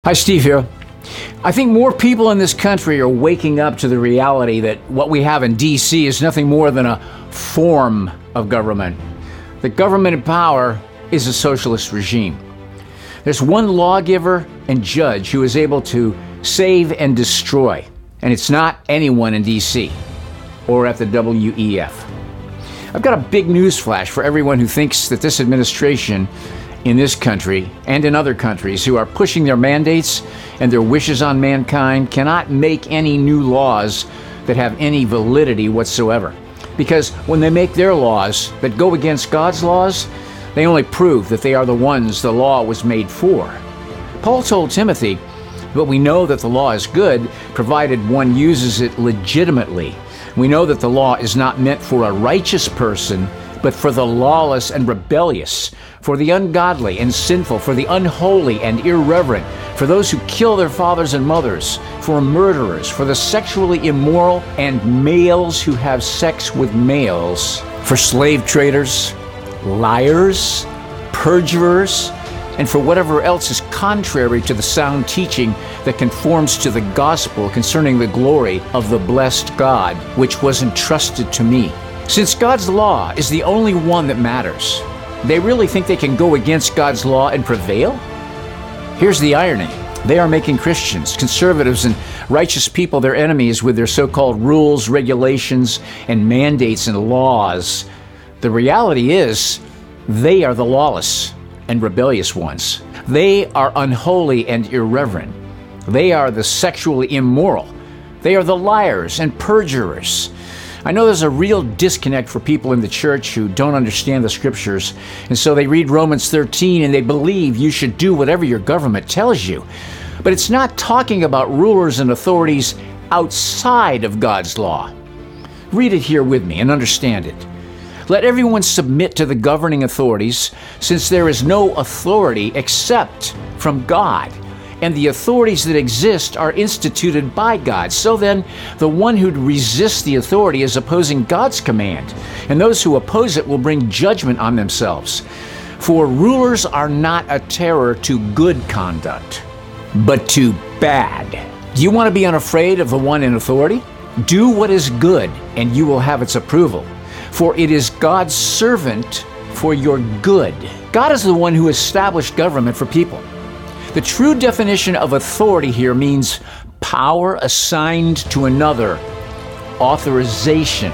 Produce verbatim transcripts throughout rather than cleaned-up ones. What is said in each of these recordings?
Hi, Steve here. I think more people in this country are waking up to the reality that what we have in D C is nothing more than a form of government. The government in power is a socialist regime. There's one lawgiver and judge who is able to save and destroy, and it's not anyone in D C or at the W E F. I've got a big news flash for everyone who thinks that this administration in this country and in other countries who are pushing their mandates and their wishes on mankind cannot make any new laws that have any validity whatsoever. Because when they make their laws that go against God's laws, they only prove that they are the ones the law was made for. Paul told Timothy, "But we know that the law is good, provided one uses it legitimately. We know that the law is not meant for a righteous person, but for the lawless and rebellious, for the ungodly and sinful, for the unholy and irreverent, for those who kill their fathers and mothers, for murderers, for the sexually immoral, and males who have sex with males, for slave traders, liars, perjurers, and for whatever else is contrary to the sound teaching that conforms to the gospel concerning the glory of the blessed God, which was entrusted to me." Since God's law is the only one that matters, they really think they can go against God's law and prevail? Here's the irony. They are making Christians, conservatives, and righteous people their enemies with their so-called rules, regulations, and mandates and laws. The reality is, they are the lawless and rebellious ones. They are unholy and irreverent. They are the sexually immoral. They are the liars and perjurers. I know there's a real disconnect for people in the church who don't understand the scriptures, and so they read Romans thirteen and they believe you should do whatever your government tells you. But it's not talking about rulers and authorities outside of God's law. Read it here with me and understand it. Let everyone submit to the governing authorities, since there is no authority except from God, and the authorities that exist are instituted by God. So then, the one who resists the authority is opposing God's command, and those who oppose it will bring judgment on themselves. For rulers are not a terror to good conduct, but to bad. Do you want to be unafraid of the one in authority? Do what is good, and you will have its approval. For it is God's servant for your good. God is the one who established government for people. The true definition of authority here means power assigned to another, authorization.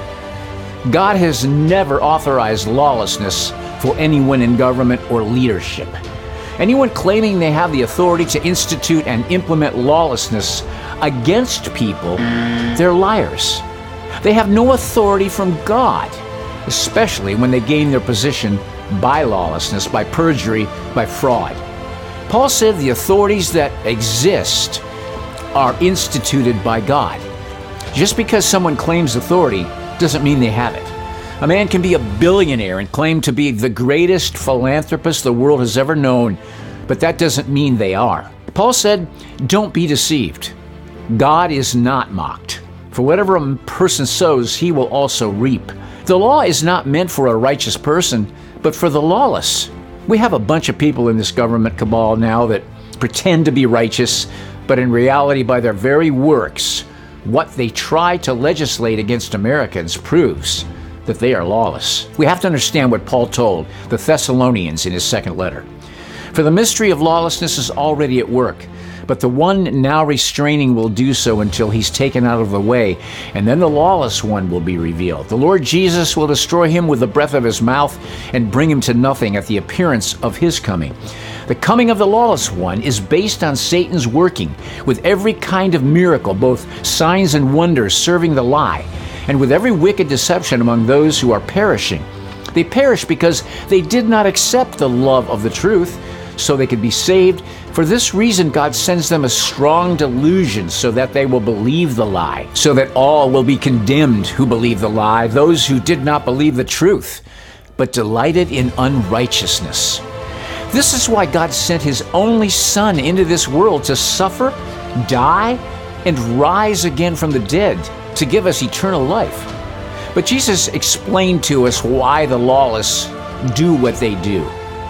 God has never authorized lawlessness for anyone in government or leadership. Anyone claiming they have the authority to institute and implement lawlessness against people, they're liars. They have no authority from God, especially when they gain their position by lawlessness, by perjury, by fraud. Paul said the authorities that exist are instituted by God. Just because someone claims authority doesn't mean they have it. A man can be a billionaire and claim to be the greatest philanthropist the world has ever known, but that doesn't mean they are. Paul said, "Don't be deceived. God is not mocked. For whatever a person sows, he will also reap." The law is not meant for a righteous person, but for the lawless. We have a bunch of people in this government cabal now that pretend to be righteous, but in reality, by their very works, what they try to legislate against Americans proves that they are lawless. We have to understand what Paul told the Thessalonians in his second letter. "For the mystery of lawlessness is already at work, but the one now restraining will do so until he's taken out of the way, and then the lawless one will be revealed. The Lord Jesus will destroy him with the breath of his mouth and bring him to nothing at the appearance of his coming. The coming of the lawless one is based on Satan's working, with every kind of miracle, both signs and wonders serving the lie, and with every wicked deception among those who are perishing. They perish because they did not accept the love of the truth, so they could be saved. For this reason, God sends them a strong delusion so that they will believe the lie, so that all will be condemned who believe the lie, those who did not believe the truth, but delighted in unrighteousness. This is why God sent his only Son into this world to suffer, die, and rise again from the dead to give us eternal life. But Jesus explained to us why the lawless do what they do.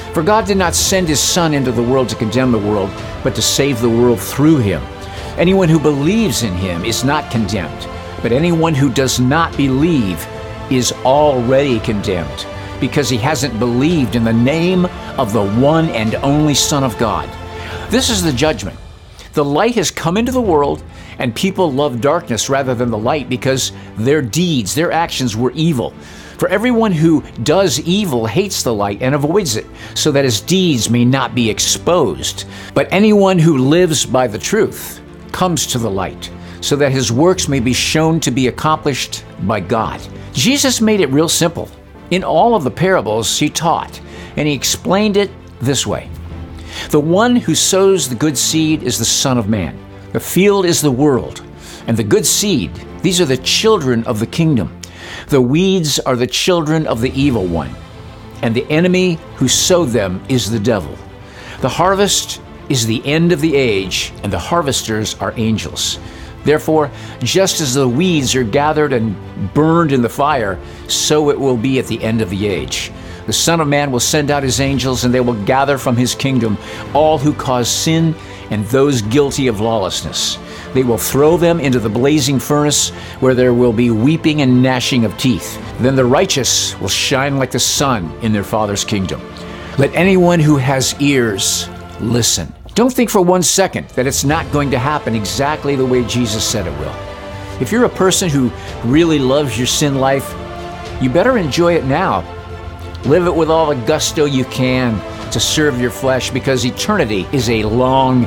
For God did not send his Son into the world to condemn the world, but to save the world through him. Anyone who believes in him is not condemned, but anyone who does not believe is already condemned, because he hasn't believed in the name of the one and only Son of God. This is the judgment. The light has come into the world, and people love darkness rather than the light because their deeds, their actions were evil. For everyone who does evil hates the light and avoids it, so that his deeds may not be exposed. But anyone who lives by the truth comes to the light, so that his works may be shown to be accomplished by God. Jesus made it real simple. In all of the parables he taught, and he explained it this way. The one who sows the good seed is the Son of Man. The field is the world, and the good seed, these are the children of the kingdom. The weeds are the children of the evil one, and the enemy who sowed them is the devil. The harvest is the end of the age, and the harvesters are angels. Therefore, just as the weeds are gathered and burned in the fire, so it will be at the end of the age. The Son of Man will send out his angels, and they will gather from his kingdom all who cause sin and those guilty of lawlessness. They will throw them into the blazing furnace, where there will be weeping and gnashing of teeth. Then the righteous will shine like the sun in their Father's kingdom. Let anyone who has ears listen. Don't think for one second that it's not going to happen exactly the way Jesus said it will. If you're a person who really loves your sin life, you better enjoy it now. Live it with all the gusto you can to serve your flesh, because eternity is a long,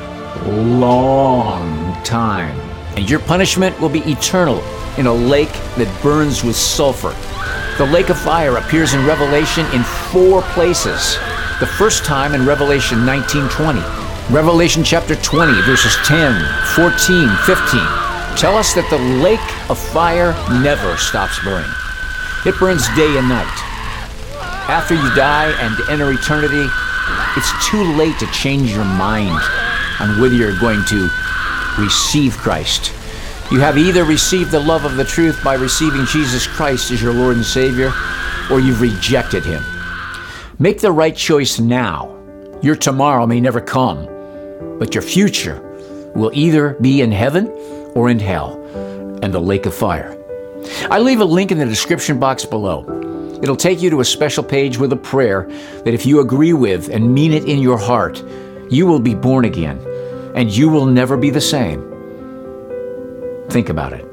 long time. And your punishment will be eternal in a lake that burns with sulfur. The lake of fire appears in Revelation in four places. The first time in Revelation nineteen twenty. Revelation chapter twenty, verses ten, fourteen, fifteen tell us that the lake of fire never stops burning. It burns day and night. After you die and enter eternity, it's too late to change your mind on whether you're going to receive Christ. You have either received the love of the truth by receiving Jesus Christ as your Lord and Savior, or you've rejected him. Make the right choice now. Your tomorrow may never come, but your future will either be in heaven or in hell and the lake of fire. I leave a link in the description box below. It'll take you to a special page with a prayer that if you agree with and mean it in your heart, you will be born again, and you will never be the same. Think about it.